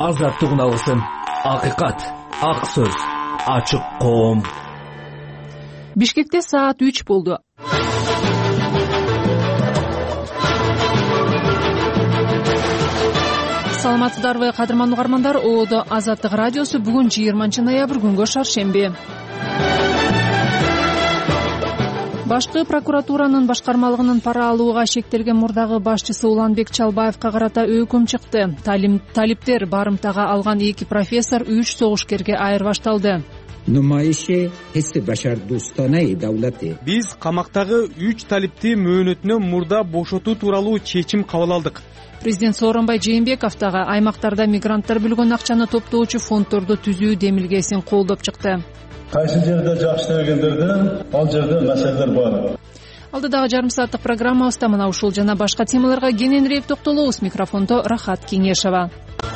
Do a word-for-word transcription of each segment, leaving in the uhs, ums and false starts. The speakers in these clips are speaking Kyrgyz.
азаттык алсын. Акыйкат, ак сөз, ачык коом. Бишкекте саат үч болду. Саламатсыздарбы, кадырман угармандар. Оодо Азаттык радиосу бүгүн жыйырманчы ноябрь күнгө шаршемби. Башкы прокуратуранын башкармалыгынын пара алууга шектелген мурдагы башчысы Уланбек Чалбаевка карата өкүм чыкты. Талиптер барымтага алган эки профессор үч согушкерге айырбашталды. Нумайиши хисси башардустанай давлаты. Биз камактагы үч талипти мөөнөтүнөн мурда бошотуу тууралуу чечим кабыл алдык. Президент Сооронбай Жээнбеков дагы аймактарда мигранттар бөлгөн акчаны топтоочу фонддорду түзүү демилгесин колдоп чыкты. Кайсы жерде жакшы дегендерде, ал жерде маселелер бар. Алдыдагы жарым сааттык программабызда мына ушул жана башка темаларга кененирээк токтолобуз. Микрофондо Рахат Кеңешова.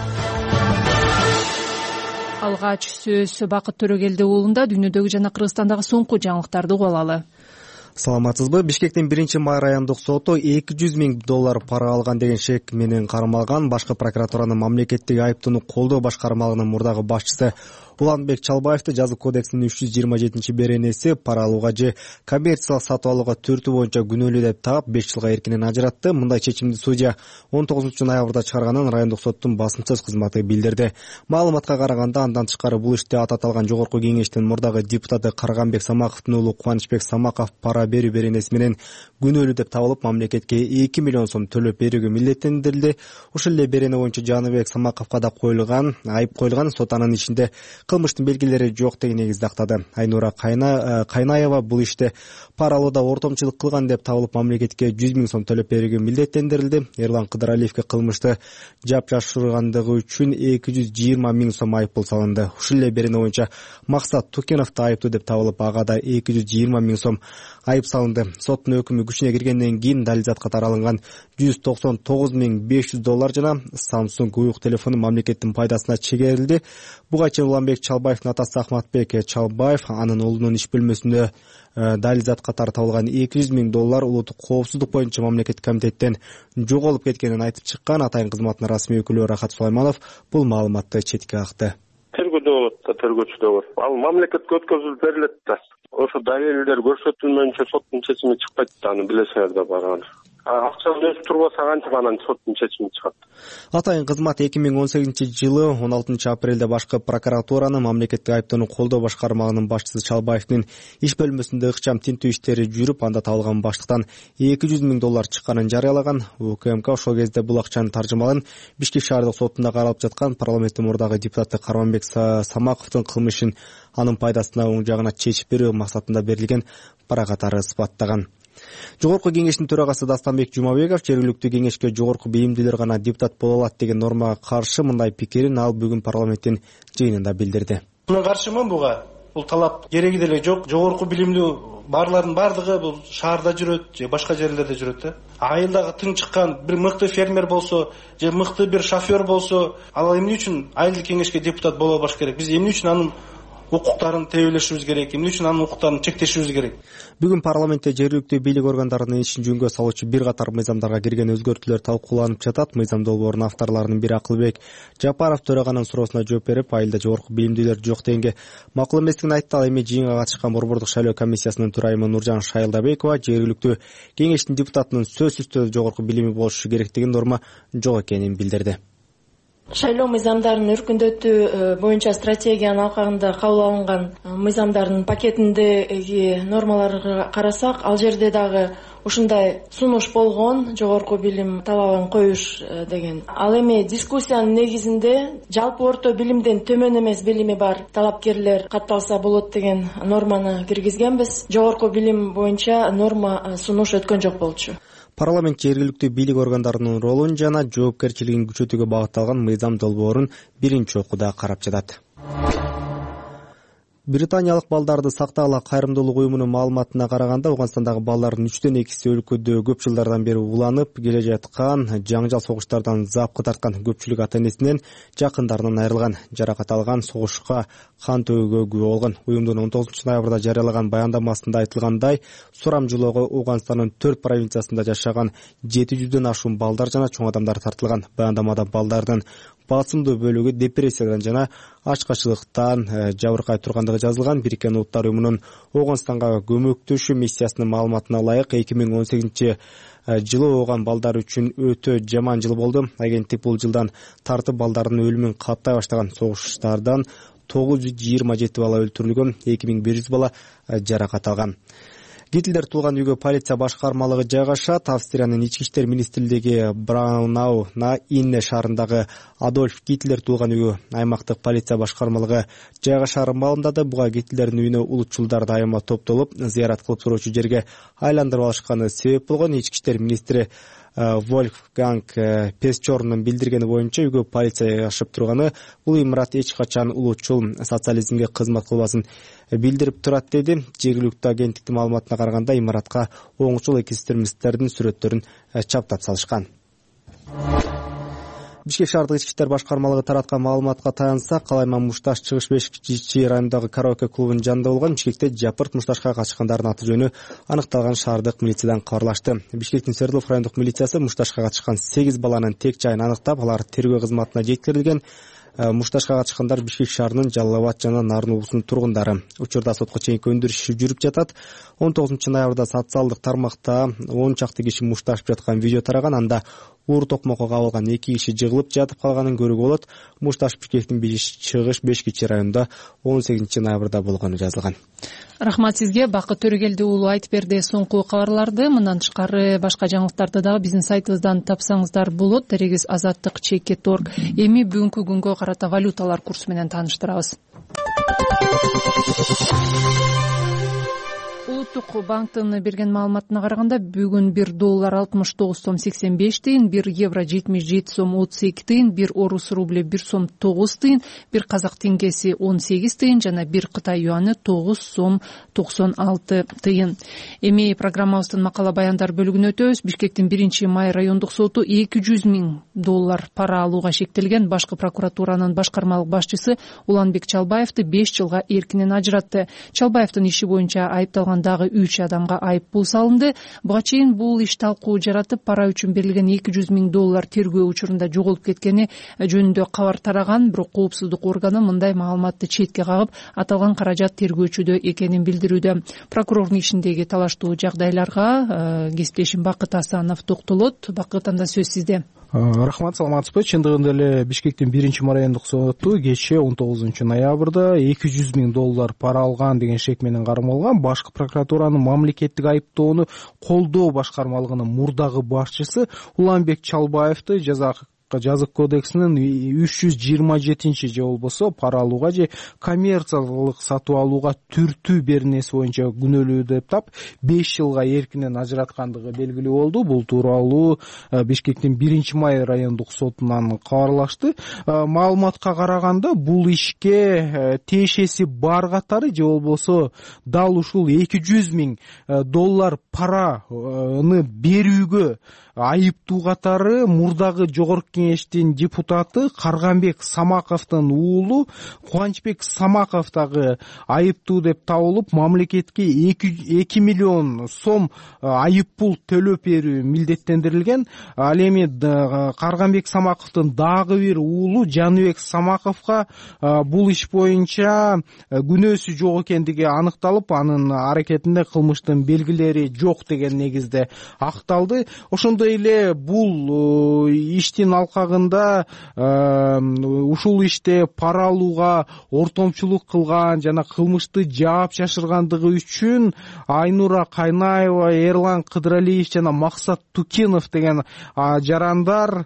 Алгач сөз Бакыт Төрөгелди уулунда дүйнөдөгү жана Кыргызстандагы соңку жаңылыктарды угуп алалы. Саламатсызбы? Бишкектин биринчи май райондук соту эки жүз миң доллар пара алган деген шек менен кармалган башкы прокуратуранын мамлекеттик айыптоону колдоо башкармалыгынын мурдагы башчысы Уланбек Чалбаевди жазык кодексинин үч жүз жыйырма жетинчи беренеси пара алууга же коммерциялык сатып алууга түртүү боюнча күнөөлүү деп таап беш жылга эркинен ажыратты. Мындай чечимди судья он тогузунчу ноябрда чыгарганын райондук соттун басымсыз кызматы билдирди. Маалыматка караганда андан тышкары бул иште аты аталган жогорку кеңештин мурдагы депутаты Карганбек Самаковдун уулу Кубанычбек Самаков пара берүү беренеси менен күнөөлүү деп табылып, мамлекетке эки миллион сом төлөп берүүгө милдеттендирилди. Ушул эле берене боюнча Жаныбек Самаковго да коюлган айып коюлган. Сот анын ичинде кылмыштын белгилери жок деген негизде актады. Айнура Кайнаева бул иште пара алууда ортомчулук кылган деп табылып, мамлекетке жүз миң сом төлөп берүүгө милдеттендирилди. Эрлан Кыдыралиевге кылмышты жапжашыргандыгы үчүн эки жүз жыйырма миң сом айыппул салынды. Ушул эле берене боюнча Максат Тукенов да айыптуу деп табылып, ага да эки жүз жыйырма миң сом айып салынды. Соттун өкүмү күчүнө киргенден кийин далилзат катары алынган жүз токсон тогуз миң беш жүз доллар жана Samsung уюк телефону мамлекеттин пайдасына чегерилди. Буга чейин Уланбек Чалбаевдин атасы Ахматбек Чалбаев анын уулунун иш бөлмөсүндө далилзат катары табылган эки жүз миң доллар улуттук коопсуздук боюнча мамлекеттик комитеттен жоголуп кеткенин айтып чыккан. Атайын кызматтын расмий өкүлү Рахат Сулайманов бул маалыматты четке какты. Тергөөдө болот да, тергөөчүдө бар. Ал мамлекетке өткөзүлүп берилет да. Ошо далилдер көрсөтүлмөйүнчө соттун чечими чыкпайт да, аны билесиңер да барган. Акчаны өз турбаса канча анан соттун чечими чыгат. Атайын кызмат эки миң он сегизинчи жылы он алтынчы апрелде башкы прокуратуранын мамлекеттик айыптоону колдоо башкармалыгынын башчысы Чалбаевдин иш бөлмөсүндө ыкчам тинтүү иштери жүрүп, анда табылган баштыктан эки жүз миң доллар чыкканын жарыялаган. УКМК ошол кезде бул акчанын таржымалын Бишкек шаардык сотунда каралып жаткан парламенттин мурдагы депутаты Карганбек Самаковдун кылмышын анын пайдасына оң жагына чечип берүү максатында берилген пара катары ысбаттаган. Жогорку кеңештин төрагасы Дастанбек Жумабеков жергиликтүү кеңешке жогорку бейимдүүлөр гана депутат боло алат деген нормага каршы мындай пикирин ал бүгүн парламенттин жыйынында билдирди. Мен каршымын буга. Бул талап кереги деле жок. Жогорку билимдүү барлардын бардыгы бул шаарда жүрөт же башка жерлерде жүрөт да. Айылдагы тың чыккан бир мыкты фермер болсо же мыкты бир шофер болсо, ал эмне үчүн айылдык кеңешке депутат боло баш керек? Биз эмне үчүн анын укуктарын тебелешибиз керек, эмне үчүн анын укуктарын чектешибиз керек? Бүгүн парламентте жергиликтүү бийлик органдарынын ишин жөнгө салуучу бир катар мыйзамдарга кирген өзгөртүүлөр талкууланып жатат. Мыйзам долбоорунун авторлорунун бири Акылбек Жапаров төраганын суроосуна жооп берип, айылда жогорку билимдүүлөр жок дегенге макул эместигин айтты. Ал эми жыйынга катышкан Борбордук шайлоо комиссиясынын төрайымы Нуржан Шайылдабекова жергиликтүү кеңештин депутатынын сөзсүз түрдө жогорку билими болушу керектигин, норма жок экенин билдирди. Шайлоо мыйзамдарынын өркүндөтүү боюнча стратегиянын алкагында кабыл алынган мыйзамдардын пакетиндеги нормаларга карасак, ал жерде дагы ушундай сунуш болгон, жогорку билим талабын коюш деген. Ал эми дискуссиянын негизинде жалпы орто билимден төмөн эмес билими бар талапкерлер катталса болот деген норманы киргизгенбиз. Жогорку билим боюнча норма сунуш өткөн жок болчу. Парламент жергиликтүү бийлик органдарынын ролун жана жоопкерчилигин күчөтүүгө багытталган мыйзам долбоорун биринчи окууда карап жатат. Британиялык балдарды сактагыла кайрымдуулук уюмунун маалыматына караганда, Ауганстандагы балдардын үчтөн экиси өлкөдө көп жылдардан бери уланып келе жаткан жаңжал согуштардан запкы тарткан. Көпчүлүк ата-энесинен, жакындарынан айрылган, жаракат алган, согушка кан төгүүгө күбө болгон. Уюмдун он тогузунчу ноябрда жарыялаган баяндамасында айтылгандай, сурамжылоого Ауганстандын төрт провинциясында жашаган жети жүздөн ашуун балдар жана чоң адамдар тартылган. Баяндамада балдардын басымдуу бөлүгү депрессиядан жана ачкачылыктан жабыркай тургандыгы жазылган. Бириккен Улуттар уюмунун Ауганстанга көмөктөшүү миссиясынын маалыматына ылайык, эки миң он сегизинчи жылы ооған балдар үчүн өтө жаман жыл болду. Агенттик бул жылдан тартып балдардын өлүмүн каттай баштаган. Согуштардан тогуз жүз жыйырма жети бала өлтүрүлгөн, эки миң бир жүз бала жаракат алган. Гитлер туулган үйгө полиция башкармалыгы жайгашат. Австриянын ички иштер министрлиги Браунау на Инне шаарындагы Адольф Гитлер туулган үйгө аймактык полиция башкармалыгы жайгашарын маалымдады. Буга Гитлердин үйүнө улутчулдар дайыма топтолуп, зыярат кылып туруучу жерге айландырып алышканы себеп болгон. Ички иштер министри Вольфганг Песчорнун билдиргени боюнча, үйгө полиция ашып турганы бул имарат эч качан улутчул социализмге кызмат кылбасын билдирип турат, деди. Жергиликтүү агенттиктин маалыматына караганда, имаратка оңчул экстремисттердин сүрөттөрүн чаптап салышкан. Бишкек шаардык ички иштер башкармалыгы тараткан маалыматка таянсак, Калайман Мушташ чыгыш бешинчи райондогу караоке клубунун жанында болгон. Бишкекте жапырт Мушташка катышкандардын аты жөнү аныкталган шаардык милициядан кабарлашты. Бишкектин Свердлов райондук милициясы Мушташка катышкан сегиз баланын тек жайын аныктап, алар тергөө кызматына жеткирилген. Мушташка катышкандар Бишкек шаарынын Жалал Абад жана Нарын облусунун тургундары. Учурда сотко чейинки өндүрүш жүрүп жатат. он тогузунчу ноябрда социалдык тармакта он чакты киши мушташып жаткан видео тараган. Анда уур токмокко кабылган эки киши жыгылып жатып калганын көрүүгө болот. Мушташ Бишкектин чыгыш бешинчи районунда он сегизинчи ноябрда болгону жазылган. Рахмат сизге, Бакыт Төрөгелди уулу айтып берди соңку кабарларды. Мындан тышкары башка жаңылыктарды дагы биздин сайтыбыздан тапсаңыздар болот. Терегиз азаттык чекит точка орг. Эми бүгүнкү күнгө карата валюталар курсу менен тааныштырабыз. Улуттук банктын берген маалыматына караганда, бүгүн бир доллар алтымыш тогуз сом сексен беш тыйын, бир евро жетимиш жети сом отуз эки тыйын, бир орус рубль бир сом тогуз тыйын, бир казак теңгеси он сегиз тыйын жана бир кытай юаны тогуз сом токсон алты тыйын. Эми программабыздын макала баяндар бөлүгүнө өтөбүз. Бишкектин биринчи май райондук соту эки жүз миң доллар пара алууга шектелген башкы прокуратуранын башкармалык башчысы Уланбек Чалбаевди беш жылга эркинен ажыратты. Чалбаевдин иши боюнча айыпталган дагы үч адамга айып пул салынды. Буга чейин бул иш талкуу жаратып, пара үчүн берилген эки жүз миң доллар тергөө учурунда жоголуп кеткени жөнүндө кабар тараган, бирок коопсуздук органы мындай маалыматты четке кагып, аталган каражат тергөөчүдө экенин билдирүүдө. Прокурордун ишиндеги талаштуу жагдайларга кесиптешим Бакыт Асанов токтолот. Бакыт, анда сөз сизде. Рахмат, саламатсызбы? Чындыгында эле Бишкектин биринчи май райондук соту кечээ он тогузунчу ноябрда эки жүз миң доллар пара алган деген шек менен кармалган башкы прокуратуранын мамлекеттик айыптоону колдоо башкармалыгынын мурдагы башчысы Уланбек Чалбаевди жаза жазык кодексинин үч жүз жыйырма жетинчи же болбосо пара алууга же коммерциялык сатып алууга түртүү беренеси боюнча күнөөлүү деп тап беш жылга эркинен ажыраткандыгы белгилүү болду. Бул тууралуу Бишкектин биринчи май райондук сотунан кабарлашты. Маалыматка караганда, бул ишке тиешеси бар катары же болбосо дал ушул эки жүз миң доллар параны берүүгө айыптуу катары мурдагы жогорку кеңештин депутаты Карганбек Самаковдун уулу Кубанычбек Самаков дагы айыптуу деп табылып, мамлекетке эки миллион сом айып пул төлөп берүү милдеттендирилген. Ал эми Карганбек Самаковдун дагы бир уулу Жаныбек Самаковго бул иш боюнча күнөөсү жок экендиги аныкталып, анын аракетинде кылмыштын белгилери жок деген негизде акталды. Ошондой эле бул иштин алкагында ушул иште пара алууга ортомчулук кылган жана кылмышты жаап жашыргандыгы үчүн Айнура Кайнаева, Эрлан Кыдыралиев жана Максат Тукинов деген жарандар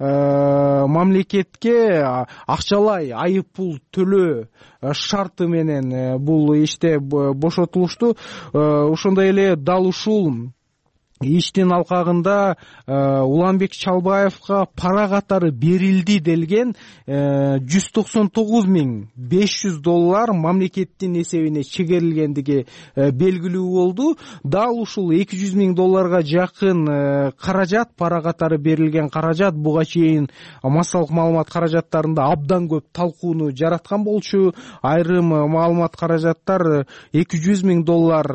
мамлекетке акчалай айып пул төлөө шарты менен бул иште бошотулушту. Ошондой эле дал ушул иштин алкагында Уланбек Чалбаевга пара катары берилди делген жүз токсон тогуз миң беш жүз доллар мамлекеттин эсебине чегерилгендиги белгилүү болду. Дал ушул эки жүз миң долларга жакын каражат, пара катары берилген каражат буга чейин массалык маалымат каражаттарында абдан көп талкууну жараткан болчу. Айрым маалымат каражаттар эки жүз миң доллар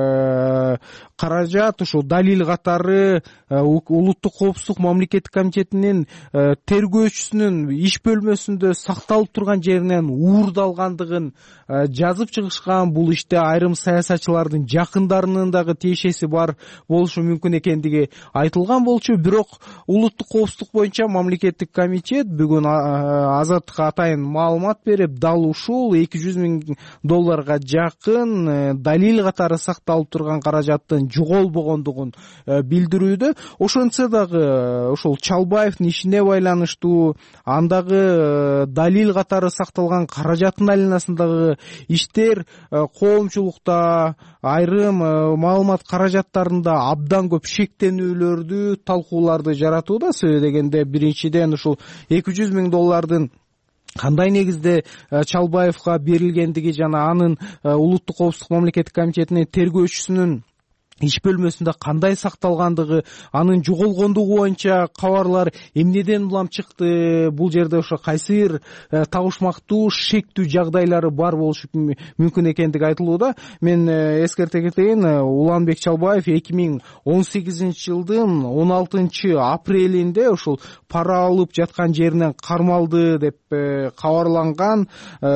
каражат ушул далил катары улуттук коопсуздук мамлекеттик комитетинин тергөөчүсүнүн иш бөлмөсүндө сакталып турган жеринен уурдалгандыгын жазып чыгышкан. Бул иште айрым саясатчылардын жакындарынын дагы тиешеси бар болушу мүмкүн экендиги айтылган болчу. Бирок улуттук коопсуздук боюнча мамлекеттик комитет бүгүн Азаттыкка атайын маалымат берип, дал ушул эки жүз миң долларга жакын далил катары сакталып турган каражаттын жоголбогондугун билдирүүдө. Ошентсе дагы ошол Чалбаевдин ишине байланыштуу андагы далил катары сакталган каражаттын айланасындагы иштер коомчулукта айрым маалымат каражаттарында абдан көп шектенүүлөрдү, талкууларды жаратууда. Себеби дегенде биринчиден ушул эки жүз миң доллардын кандай негизде Чалбаевга берилгендиги жана анын улуттук коопсуздук мамлекеттик комитетинин тергөөчүсүнүн иш бөлмөсүндө кандай сакталгандыгы, анын жоголгондугу боюнча кабарлар эмнеден улам чыкты. Бул жерде ошо кайсы бир табышмактуу, шектүү жагдайлары бар болушу мүмкүн экендиги айтылууда. Мен эскерте кетейин, Уланбек Чалбаев эки миң он сегизинчи жылдын он алтынчы апрелинде ушул пара алып жаткан жеринен кармалды деп кабарланган.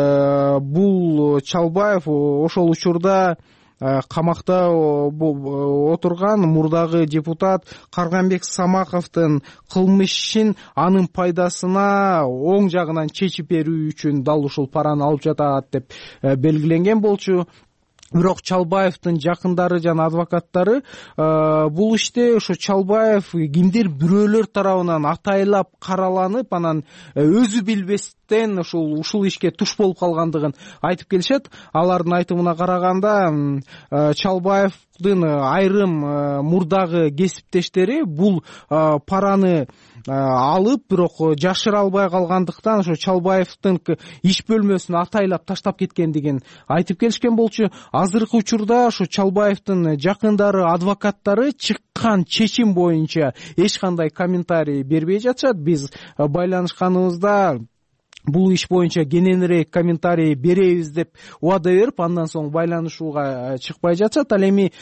Бул Чалбаев ошол учурда камакта отурган мурдагы депутат Карганбек Самаковдун кылмыш ишин анын пайдасына оң жагынан чечип берүү үчүн дал ушул параны алып жатат деп белгиленген болчу. Бирок Чалбаевдин жакындары жана адвокаттары бул иште ошо Чалбаев кимдир бирөөлөр тарабынан атайлап караланып, анан өзү билбестен ушул ушул ишке туш болуп калгандыгын айтып келишет. Алардын айтымына караганда Чалбаевдин айрым мурдагы кесиптештери бул параны алып, бирок жашыра албай калгандыктан ошо Чалбаевдин иш бөлмөсүн атайлап таштап кеткендигин айтып келишкен болчу. Азыркы учурда ошо Чалбаевдин жакындары, адвокаттары чыккан чечим боюнча эч кандай комментарий бербей жатышат. Биз байланышканыбызда бул иш боюнча кененирээк комментарий беребиз деп убада берип, андан соң байланышууга чыкпай жатышат. Ал эми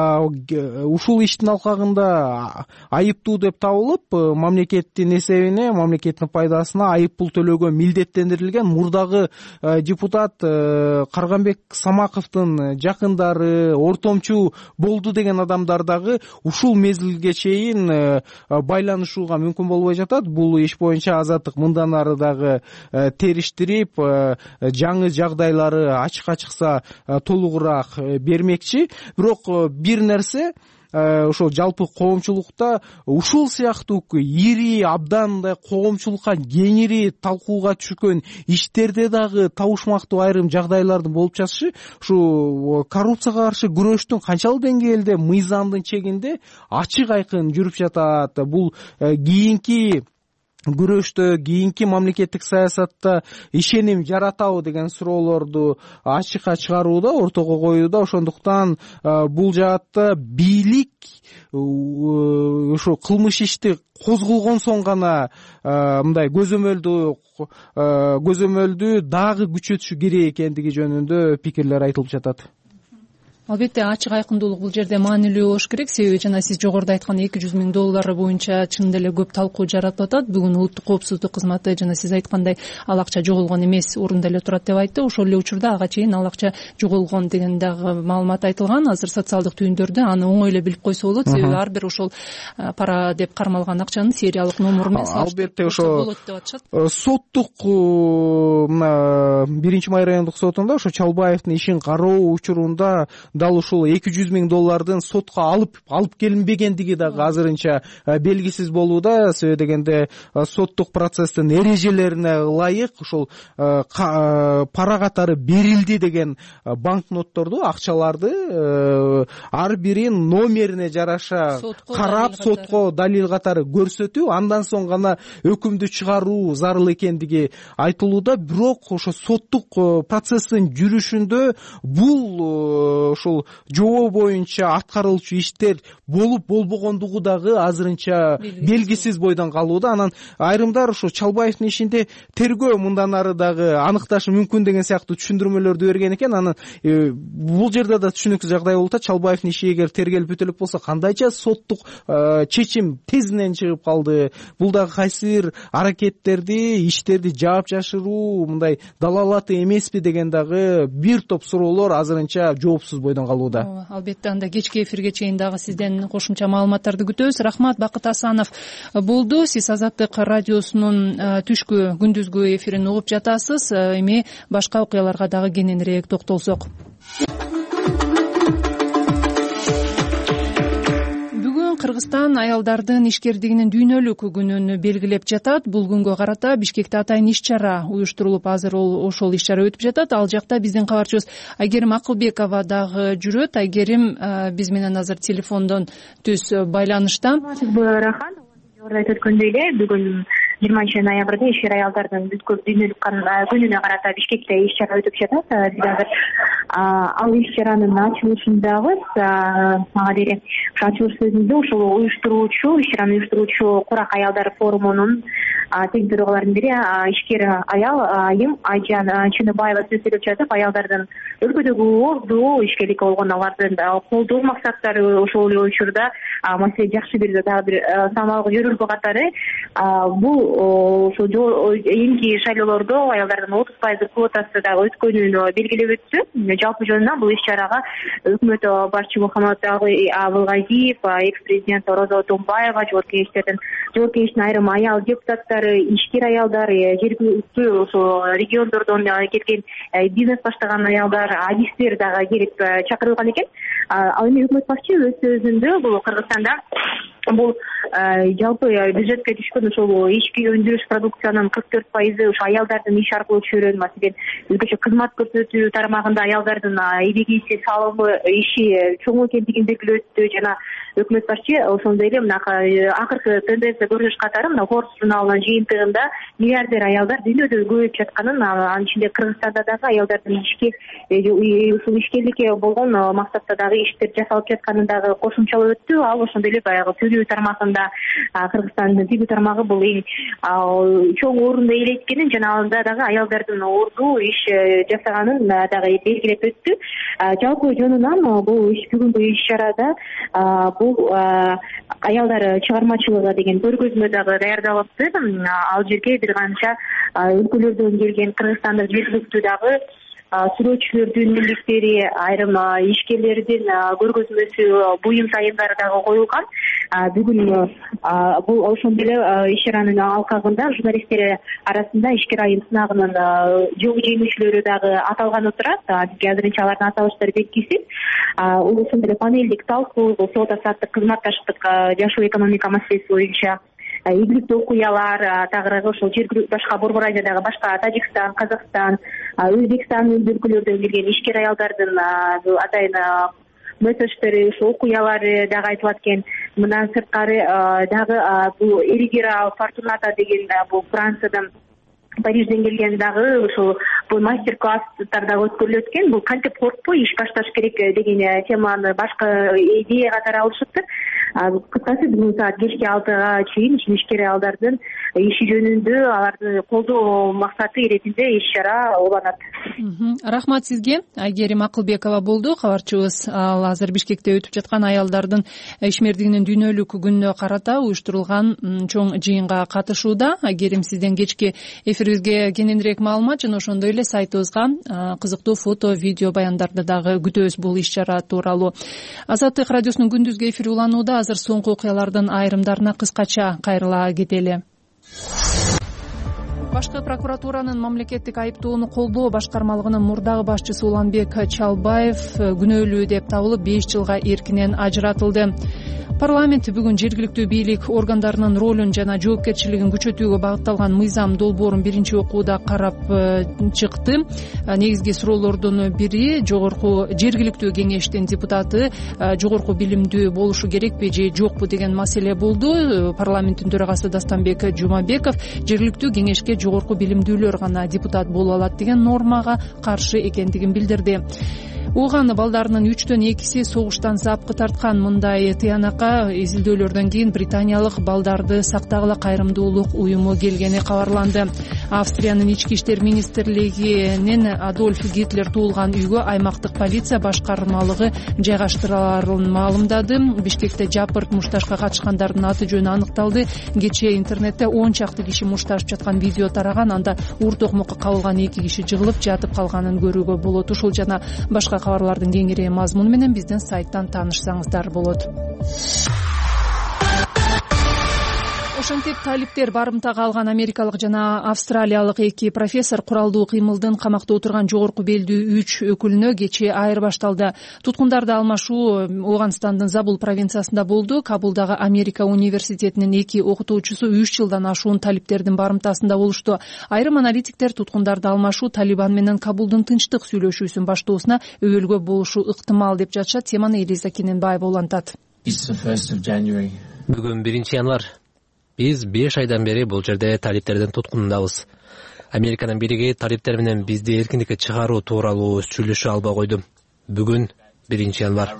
ушул иштин алкагында айыптуу деп табылып, мамлекеттин эсебине, мамлекеттин пайдасына айып пул төлөөгө милдеттендирилген мурдагы депутат Карганбек Самаковдун жакындары, ортомчу болду деген адамдар дагы ушул мезгилге чейин байланышууга мүмкүн болбой жатат. Бул иш боюнча Азаттык мындан ары дагы териштирип, жаңы жагдайлары ачыкка чыкса толугураак бермекчи. Бирок бир нерсе, ошол жалпы коомчулукта ушул сыяктуу ири, абдан мындай коомчулукка кеңири талкууга түшкөн иштерде дагы табышмактуу айрым жагдайлардын болуп жатышы ушу коррупцияга каршы күрөштүн канчалык деңгээлде, мыйзамдын чегинде ачык айкын жүрүп жатат. Бул кийинки күрөштө, кийинки мамлекеттик саясатта ишеним жаратабы деген суроолорду ачыкка чыгарууда, ортого коюуда. Ошондуктан бул жаатта бийлик ошо кылмыш ишти козголгон соң гана мындай көзөмөлдү көзөмөлдү дагы күчөтүшү керек экендиги жөнүндө пикирлер айтылып жатат. Албетте ачык айкындуулук бул жерде маанилүү болуш керек. Себеби жана сиз жогоруда айткан эки жүз миң доллары боюнча чын эле көп талкуу жаратып атат. Бүгүн улуттук коопсуздук кызматы жана сиз айткандай ал акча жоголгон эмес, орунда эле турат деп айтты. Ошол эле учурда ага чейин ал акча жоголгон деген дагы маалымат айтылган. Азыр социалдык түйүндөрдө аны оңой эле билип койсо болот. Себеби ар бир ошол пара деп кармалган акчанын сериялык номуру менен албетте ошо болот деп атышат. Соттук биринчи май райондук сотунда ошо Чалбаевдин ишин кароо учурунда дал ушул эки жүз миң доллардын сотко алып алып келинбегендиги дагы азырынча белгисиз болууда. Себеби дегенде соттук процесстин эрежелерине ылайык ушул пара катары берилди деген банкнотторду, акчаларды ар бирин номерине жараша карап сотко далил катары көрсөтүп, андан соң гана өкүмдү чыгаруу зарыл экендиги айтылууда. Бирок ошо соттук процесстин жүрүшүндө бул ушул жобо боюнча аткарылчу иштер болуп болбогондугу дагы азырынча белгисиз бойдон калууда. Анан айрымдар ошо Чалбаевдин ишинде тергөө мындан ары дагы аныкташы мүмкүн деген сыяктуу түшүндүрмөлөрдү берген экен. Анан бул жерде да түшүнүксүз жагдай болуп атат. Чалбаевдин иши эгер тергелип бүтүлүп болсо кандайча соттук чечим тезинен чыгып калды? Бул дагы кайсы бир аракеттерди, иштерди жаап жашыруу мындай далалаты эмеспи деген дагы бир топ суроолор азырынча жоопсуз бойдон калууда. Албетте, анда кечки эфирге чейин дагы сизден кошумча маалыматтарды күтөбүз. Рахмат, Бакыт Асанов болду. Сиз Азаттык радиосунун түшкү күндүзгү эфирин угуп жатасыз. Эми башка окуяларга дагы кененирээк токтолсок. Кыргызстан аялдардын ишкердигинин дүйнөлүк күнүн белгилеп жатат. Бул күнгө карата Бишкекте атайын иш-чара уюштурулуп, азыр ошол иш-чара өтүп жатат. Ал жакта биздин кабарчыбыз Айгерим Акылбекова дагы жүрөт. Айгерим биз менен азыр телефондон түз байланышта. Рахан, ордойт өткөндөй эле бүгүн жыйырманчы ноябрда ишкер аялдардын дүйнөлүк күнүнө карата Бишкекте иш-чара өтүп жатат. Биз азыр ал иш-чаранын ачылышындабыз. Мага дере ачылыш сөзүндө ушул уюштуруучу, иш-чараны уюштуруучу Курак аялдар форумунун тең төрөгаларынын бири ишкер аял Айым Айжан Чыныбаева сөз сүйлөп жатып, аялдардын өлкөдөгү ордуу ишкерликке болгон алардын колдоо максаттары ошол эле учурда маселе жакшы бир дагы бир самалгы жөрөлгө катары бул ошо эми шайлоолордо аялдардын отуз пайыз квотасы дагы өткөнүн белгилеп өттү. Жалпы жөнүнөн бул иш-чарага өкмөт башчы Мухаммад Абылгазиев, экс-президент Роза Томбаева, жогорку кеңештердин жогорку кеңештин айрым аял депутаттары, ишкер аялдар, жергиликтүү ошо региондордон келген бизнес баштаган аялдар, адистер дагы келип чакырылган экен. Ал эми өкмөт башчы өз сөзүндө бул Кыргызстанда бул жалпы бюджетке түшкөн ошол ички өндүрүш продукциянын кырк төрт пайызы ошо аялдардын иш аркылуу чөйрөн. Маселен, өзгөчө кызмат көрсөтүү тармагында аялдардын эбегейси салымы иши чоң экендигин белгилеп өттү. Жана өкмөт башчы ошондой эле мына акыркы тенденция көрүнүш катары мына Forbes журналынын жыйынтыгында миллиардер аялдар дүйнөдө көбөйүп жатканын, анын ичинде Кыргызстанда дагы аялдардын ишке ушул ишкерликке болгон максатта дагы иштер жасалып жатканын дагы кошумчалап өттү. Ал ошондой эле баягы тигүү тармагында Кыргызстандын тигүү тармагы бул эң чоң орунду ээлейткенин жана анда дагы аялдардын ордуу иш жасаганын дагы белгилеп өттү. Жалпы жөнүнөн бул бүгүнкү иш-чарада бул аялдар чыгармачылыгы деген көргөзмө дагы даярдалыпты. Ал жерге бир канча өлкөлөрдөн келген кыргызстандык жергиликтүү дагы сүрөтчүлөрдүн милдеттери, айрым ишкерлердин көргөзмөсү, буюм тайымдары дагы коюлган. Бүгүн бул ошондой эле иш-чаранын алкагында журналисттер арасында ишкер айым сынагынын жол жеңүүчүлөрү дагы аталганы турат. Бизге азырынча алардын аталыштары белгисиз. Ошондой эле панелдик талкуу, соода саттык, кызматташтык, жашоо экономика маселеси боюнча ийгиликтүү окуялар, тагыраагы ошол жергиликтүү башка Борбор Азиядагы башка Тажикстан, Казакстан, Өзбекстан өлкөлөрдөн келген ишкер аялдардын атайын месседждери, ошо окуялары дагы айтылат экен. Мындан сырткары дагы бул Эригера Фортуната деген бул Франциядан Парижден келген дагы ошол бул мастер-класстар дагы өткөрүлөт экен. Бул кантип коркпой иш башташ керек деген теманы башка идея катары алышыптыр. Кыскасы бүгүн саат кечки алтыга чейин ишкер аялдардын иши жөнүндө аларды колдоо максаты иретинде иш-чара уланат. Рахмат сизге. Айгерим Акылбекова болду кабарчыбыз. Ал азыр Бишкекте өтүп жаткан аялдардын ишмердигинин дүйнөлүк күнүнө карата уюштурулган чоң жыйынга катышууда. Айгерим, сизден кечки эфирибизге кененирээк маалымат жана ошондой эле сайтыбызга кызыктуу фото, видео баяндарды дагы күтөбүз бул иш-чара тууралуу. Азаттык радиосунун күндүзгү эфири уланууда. Азыр соңку окуялардын айрымдарына кыскача кайрыла кетели. Башкы прокуратуранын мамлекеттик айыптоону колдоо башкармалыгынын мурдагы башчысы Уланбек Чалбаев күнөөлүү деп табылып беш жылга эркинен ажыратылды. Парламент бүгүн жергиликтүү бийлик органдарынын ролун жана жоопкерчилигин күчөтүүгө багытталган мыйзам долбоорун биринчи окууда карап чыкты. Негизги суроолордун бири жогорку жергиликтүү кеңештин депутаты жогорку билимдүү болушу керекпи же жокпу деген маселе болду. Парламенттин төрагасы Дастанбек Жумабеков жергиликтүү кеңешке жогорку билимдүүлөр гана депутат боло алат деген нормага каршы экендигин билдирди. Ууган балдарынын үчтөн экиси согуштан запкы тарткан. Мындай тыянакка изилдөөлөрдөн кийин британиялык балдарды сактагыла кайрымдуулук уюму келгени кабарланды. Австриянын ички иштер министрлигинин Адольф Гитлер туулган үйгө аймактык полиция башкармалыгы жайгаштырыларын маалымдады. Бишкекте жапырт мушташка катышкандардын аты жөнү аныкталды. Кечээ интернетте он чакты киши мушташып жаткан видео тараган. Анда уур токмокко кабылган эки киши жыгылып жатып калганын көрүүгө болот. Ушул жана башка кабарлардын кеңири мазмуну менен биздин сайттан таанышсаңыздар болот. Ошентип талиптер барымтага алган америкалык жана австралиялык эки профессор куралдуу кыймылдын камакта отурган жогорку белдүү үч өкүлүнө кечээ айырбашталды. Туткундарды алмашуу Ооганстандын Забул провинциясында болду. Кабулдагы Америка университетинин эки окутуучусу үч жылдан ашуун талиптердин барымтасында болушту. Айрым аналитиктер туткундарды алмашуу Талибан менен Кабулдун тынчтык сүйлөшүүсүн баштоосуна өбөлгө болушу ыктымал деп жатышат. Теманы Элиза Кененбаева улантат. Бүгүн биринчи январь. Биз беш айдан бери бул жерде талиптердин туткунундабыз. Американын бириги талиптер менен бизди эркиндикке чыгаруу тууралуу сүйлөшө албай койду. Бүгүн биринчи январь.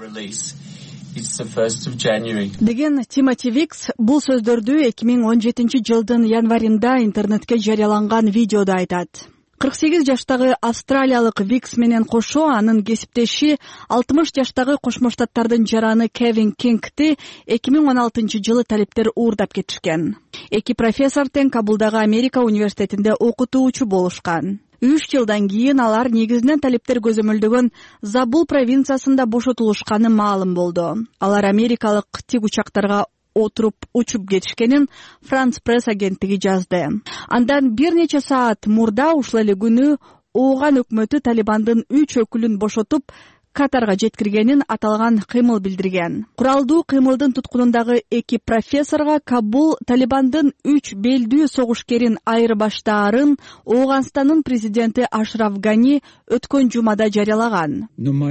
Деген Тимоти Викс бул сөздөрдү эки миң он жетинчи жылдын январында интернетке жарыяланган видеодо айтат. кырк сегиз жаштагы австралиялык Викс менен кошо анын кесиптеши алтымыш жаштагы Кошмо Штаттардын жараны Кевин Кингти эки миң он алтынчы жылы талиптер уурдап кетишкен. Эки профессор тең Кабулдагы Америка университетинде окутуучу болушкан. үч жылдан кийин алар негизинен талиптер көзөмөлдөгөн Забул провинциясында бошотулушканы маалым болду. Алар америкалык тик учактарга отуруп учуп кетишкенин Франс пресс агенттиги жазды. Андан бир нече саат мурда ушул эле күнү Ооган өкмөтү Талибандын үч өкүлүн бошотуп Катарга жеткиргенин аталган кыймыл билдирген. Куралдуу кыймылдын туткунундагы эки профессорго Кабул Талибандын үч белдүү согушкерин айырбаштаарын Ооганстандын президенти Ашраф Гани өткөн жумада жарыялаган.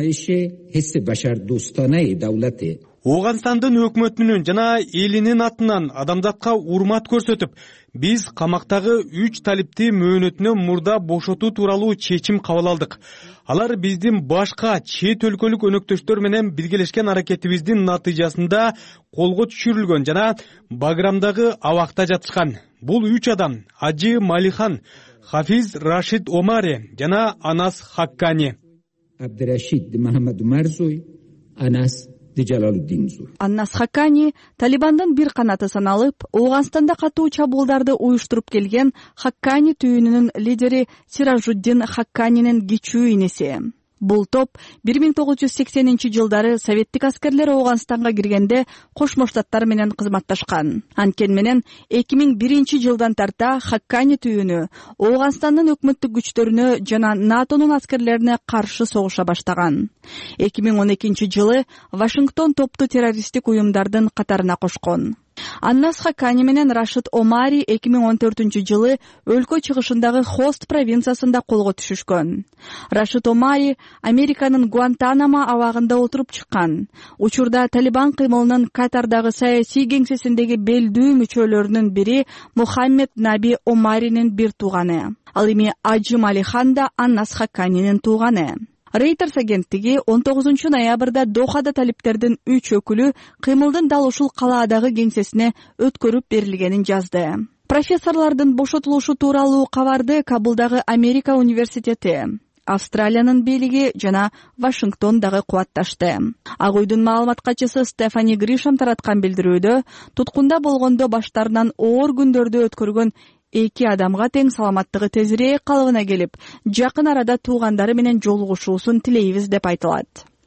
Ооганстандын өкмөтүнүн жана элинин атынан адамзатка урмат көрсөтүп, биз камактагы үч талипти мөөнөтүнөн мурда бошотуу тууралуу чечим кабыл алдык. Алар биздин башка чет өлкөлүк өнөктөштөр менен биргелешкен аракетибиздин натыйжасында колго түшүрүлгөн жана Баграмдагы абакта жатышкан. Бул үч адам Ажы Малихан, Хафиз Рашид Омари жана Анас Хаккани. Абдурашид Мухаммад Марзуй, Анас Аннас Хаккани Талибандын бир канаты саналып, Ооганстанда катуу чабуулдарды уюштуруп келген Хаккани түйүнүнүн лидери Сиражуддин Хакканинин кичүү инеси. Бул топ бир миң тогуз жүз сексенинчи жылдары советтик аскерлер Ооганстанга киргенде Кошмо Штаттар менен кызматташкан. Анткени менен эки миң биринчи жылдан тарта Хаккани түйүнү Ооганстандын өкмөттүк күчтөрүнө жана НАТОнун аскерлерине каршы согуша баштаган. эки миң он экинчи жылы Вашингтон топту террористтик уюмдардын катарына кошкон. Аннас Хаккани менен Рашид Омари эки миң он төртүнчү жылы өлкө чыгышындагы Хост провинциясында колго түшүшкөн. Рашид Омари Американын Гуантанамо абагында отуруп чыккан. Учурда Талибан кыймылынын Катардагы саясий кеңсесиндеги белдүү мүчөлөрүнүн бири Мухаммед Наби Омаринин бир тууганы. Ал эми Ажы Малихан да Аннас Хакканинин тууганы. Reuters агенттиги он тогузунчу ноябрда Дохада талиптердин үч өкүлү кыймылдын дал ушул калаадагы кеңсесине өткөрүп берилгенин жазды. Профессорлордун бошотулушу тууралуу кабарды Кабулдагы Америка университети, Австралиянын бийлиги жана Вашингтон дагы кубатташты. Ак үйдүн маалымат катчысы Стефани Гришам тараткан билдирүүдө туткунда болгондо баштарынан оор күндөрдү өткөргөн эки адамга тең саламаттыгы тезирээк калыбына келип, жакын арада туугандары менен жолугушуусун тилейбиз деп айтылат.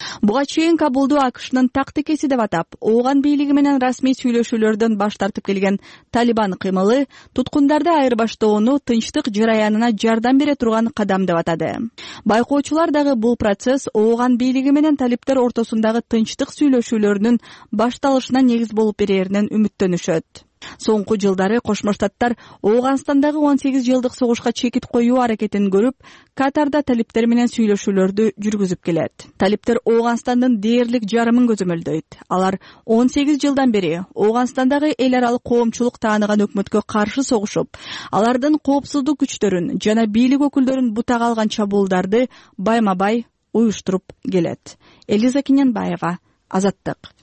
Буга чейин Кабулду АКШнын так текеси деп атап, Ооган бийлиги менен расмий сүйлөшүүлөрдөн баш тартып келген Талибан кыймылы туткундарды айырбаштоону тынчтык жараянына жардам бере турган кадам деп атады. Байкоочулар дагы бул процесс Ооган бийлиги менен талиптер ортосундагы тынчтык сүйлөшүүлөрүнүн башталышына негиз болуп береринен үмүттөнүшөт. Соңку жылдары Кошмо Штаттар Ооганстандагы он сегиз жылдык согушка чекит коюу аракетин көрүп, Катарда талиптер менен сүйлөшүүлөрдү жүргүзүп келет. Талиптер Ооганстандын дээрлик жарымын көзөмөлдөйт. Алар он сегиз жылдан бери Ооганстандагы эл аралык коомчулук тааныган өкмөткө каршы согушуп, алардын коопсуздук күчтөрүн жана бийлик өкүлдөрүн бутага алган чабуулдарды байма-бай уюштуруп келет. Элиза Киненбаева, Азаттык.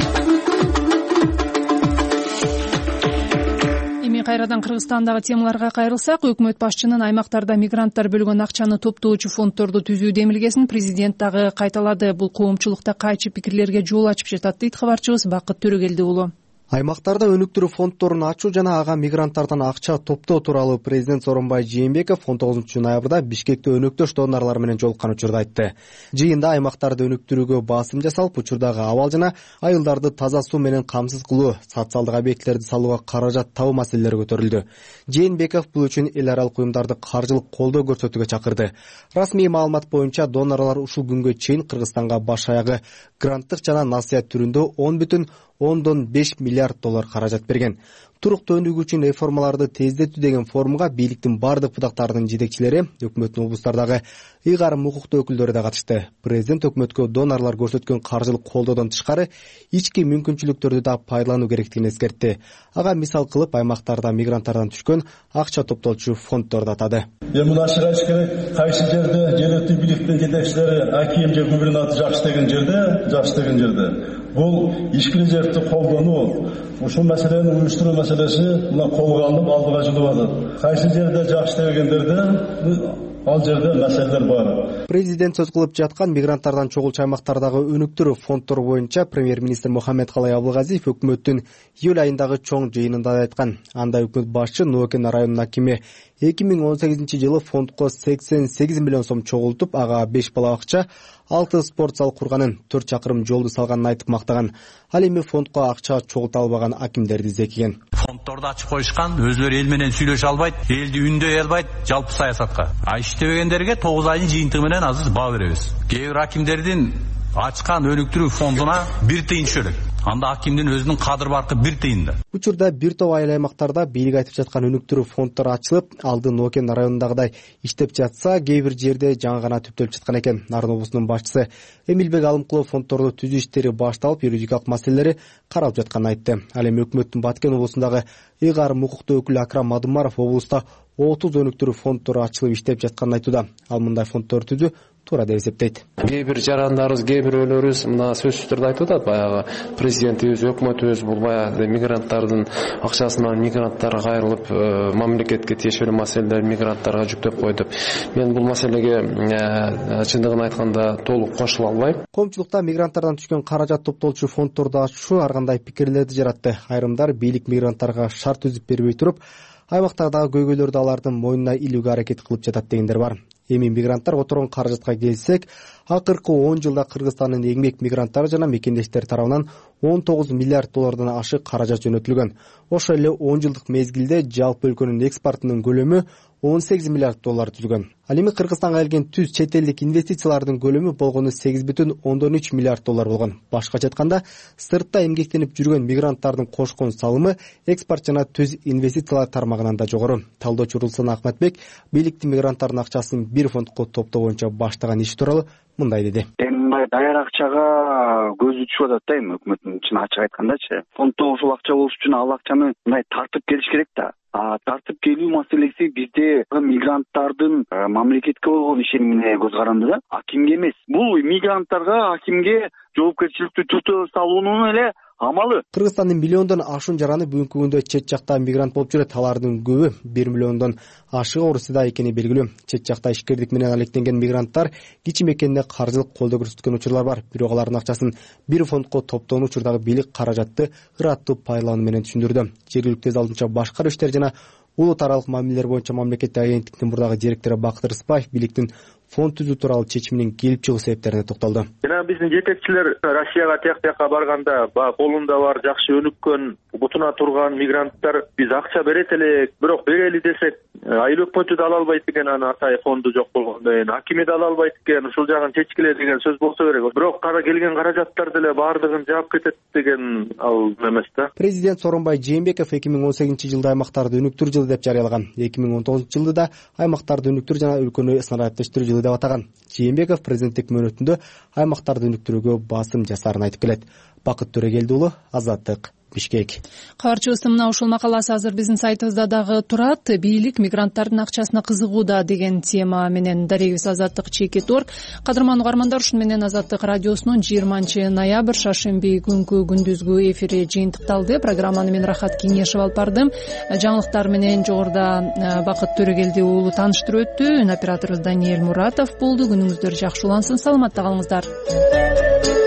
Кайрадан Кыргызстандагы темаларга кайрылсак, өкмөт башчынын аймактарда мигранттар бөлгөн акчаны топтоочу фонддорду түзүү демилгесин президент дагы кайталады. Бул коомчулукта кайчы пикирлерге жол ачып жатат дейт кабарчыбыз Бакыт Төрөгелди уулу. Аймактарда өнүктүрүү фонддорун ачуу жана ага мигранттардан акча топтоо тууралуу президент Сооронбай Жээнбеков он тогузунчу ноябрда Бишкекте өнөктөш донорлор менен жолуккан учурда айтты. Жыйында аймактарды өнүктүрүүгө басым жасалып, учурдагы абал жана айылдарды таза суу менен камсыз кылуу, социалдык объектилерди салууга каражат табуу маселелери көтөрүлдү. Жээнбеков бул үчүн эл аралык уюмдарды каржылык колдоо көрсөтүүгө чакырды. Расмий маалымат боюнча донорлор ушул күнгө чейин Кыргызстанга баш аягы гранттык жана насыят түрүндө он бүтүн ондон беш миллиард доллар каражат берген. Туруктуу өнүгүүчү реформаларды тездетүү деген форумга бийликтин бардык будактарынын жетекчилери, өкмөттүн облустардагы ыйгарым укуктуу өкүлдөрү да катышты. Президент өкмөткө донорлор көрсөткөн каржылык колдоодон тышкары ички мүмкүнчүлүктөрдү да пайдалануу керектигин эскертти. Ага мисал кылып аймактарда мигранттардан түшкөн акча топтолчу фонддорду атады. Эми ашык айтыш керек, кайсы жерде жергиликтүү бийликтин жетекчилери аким же губернатор жакшы деген жерде, жакшы деген жерде бул ички резервди колдонуу, ушул маселени уюштуруу маселеси мына колго алынып алдыга жылып атат. Кайсы жерде жакшы дегендерде ал жерде маселелер бар. Президент сөз кылып жаткан мигранттардан чогулчу аймактардагы өнүктүрүү фонддору боюнча премьер-министр Мухаммедкалай Абылгазиев өкмөттүн июль айындагы чоң жыйынында айткан. Анда өкмөт башчы Нуукен районунун акими эки миң он сегизинчи жылы фондко сексен сегиз миллион сом чогултуп, ага беш бала акча, алты спорт зал курганын, төрт чакырым жолду салганын айтып мактаган. Ал эми фондко акча чогулта албаган акимдерди зекиген. Фонддорду ачып коюшкан, өзлөрү эл менен сүйлөшө албайт, элди үндөй албайт жалпы саясатка. А иштебегендерге тогуз айдын жыйынтыгы менен азыр баа беребиз. Кээ бир акимдердин ачкан өнүктүрүү фондуна бир тыйын түшөлөт. Анда акимдин өзүнүн кадыр баркы бир тыйында. Учурда бир топ айыл аймактарда бийлик айтып жаткан өнүктүрүү фонддору ачылып, алдын Нокен районундагыдай иштеп жатса, кээ бир жерде жаңы гана түптөлүп жаткан экен. Нарын облусунун башчысы Эмилбек Алымкулов фонддорду түзүү иштери башталып, юридикалык маселелери каралып жатканын айтты. Ал эми өкмөттүн Баткен облусундагы ыйгарым укуктуу өкүлү Акрам Мадумаров облуста отуз өнүктүрүү фонддору ачылып иштеп жатканын айтууда. Ал мындай фонддорду түзүү туура деп эсептейт. Кээ бир жарандарыбыз, кээ бирөөлөрүбүз мына сөзсүз түрдө айтып атат, баягы президентибиз, өкмөтүбүз бул баягы мигранттардын акчасынан мигранттарга кайрылып, мамлекетке тиешелүү маселелер мигранттарга жүктөп койду. Мен бул маселеге чындыгын айтканда толук кошула албайм. Коомчулукта мигранттардан түшкөн каражат топтолчу фонддорду ачуу ар кандай пикирлерди жаратты. Айрымдар бийлик мигранттарга шарт түзүп бербей туруп, аймактардагы көйгөйлөрдү алардын мойнуна илүүгө аракет кылып жатат дегендер бар. Эми мигранттар которгон каражатка келсек, акыркы он жылда Кыргызстандын эмгек мигранттары жана мекендештер тарабынан он тогуз миллиард доллардан ашык каражат жөнөтүлгөн. Ошол эле он жылдык мезгилде жалпы өлкөнүн экспортунун көлөмү он сегиз миллиард доллар түзгөн. Ал эми Кыргызстанга келген түз чет элдик инвестициялардын көлөмү болгону сегиз бүтүн ондон үч миллиард доллар болгон. Башкача айтканда, сыртта эмгектенип жүргөн мигранттардын кошкон салымы экспорт жана түз инвестициялар тармагынан да жогору. Талдоочу Руслан Ахматбек бийликтин мигранттардын акчасын бир фондко топтоо боюнча баштаган иш тууралуу мындай деди. Мындай даяр акчага көзү түшүп атат да, эми өкмөттүн чын ачык айткандачы. Фонддо ушул акча болуш үчүн ал акчаны мындай тартып келиш керек да. А тартып келүү маселеси бизде мигранттардын мамлекетке болгон ишенимине көз каранды да, акимге эмес. Бул мигранттарга, акимге жоопкерчиликтүү түртө салуунун эле амалы. Кыргызстандын миллиондон ашуун жараны бүгүнкү күндө чет жакта мигрант болуп жүрөт. Алардын көбү бир миллиондон ашыгы Орусияда экени белгилүү. Чет жакта ишкердик менен алектенген мигранттар кичи мекенде каржылык колдоо көрсөткөн учурлар бар. Бирок алардын акчасын бир фондко топтоону учурдагы бийлик каражатты ыраттуу пайдалануу менен түшүндүрдү. Жергиликтүү өз алдынча башкаруу иштери жана улут аралык мамилелер боюнча мамлекеттик агенттиктин мурдагы директору Бакыт Рыспаев бийликтин фонд түзүү тууралуу чечиминин келип чыгуу себептерине токтолду. Жана биздин жетекчилер Россияга тияк тияка барганда баягы колунда бар жакшы өнүккөн бутуна турган мигранттар биз акча берет элек, бирок берели десек айыл өкмөтү да ала албайт экен, анын атайын фонду жок болгондон кийин акими да ала албайт экен, ушул жагын чечкиле деген сөз болсо керек. Бирок кара келген каражаттар деле баардыгын жаап кетет деген ал эмес да. Президент Сооронбай Жээнбеков эки миң он сегизинчи жылды аймактарды өнүктүрүү жылы деп жарыялаган. эки миң он тогузунчу жылды да аймактарды өнүктүрүү жана өлкөнү снарядтештирүү жылы деп атаган. Жээнбеков президенттик мөөнөтүндө аймактарды өнүктүрүүгө басым жасаарын айтып келет. Бакыт Төрөгелди уулу, Азаттык, Бишкек. Кабарчыбыздын мына ушул макаласы азыр биздин сайтыбызда дагы турат. Бийлик мигранттардын акчасына кызыгууда деген тема менен дарегибиз Азаттык чекит орг. Кадырман угармандар, ушун менен Азаттык радиосунун жыйырманчы ноябрь шаршемби күнкү күндүзгү эфири жыйынтыкталды. Программаны мен Рахат Кеңешев алып бардым. Жаңылыктар менен жогоруда Бакыт Төрөгелди уулу тааныштырып өттү. Өн операторубуз Даниэль Муратов болду. Күнүңүздөр жакшы улансын, саламатта калыңыздар.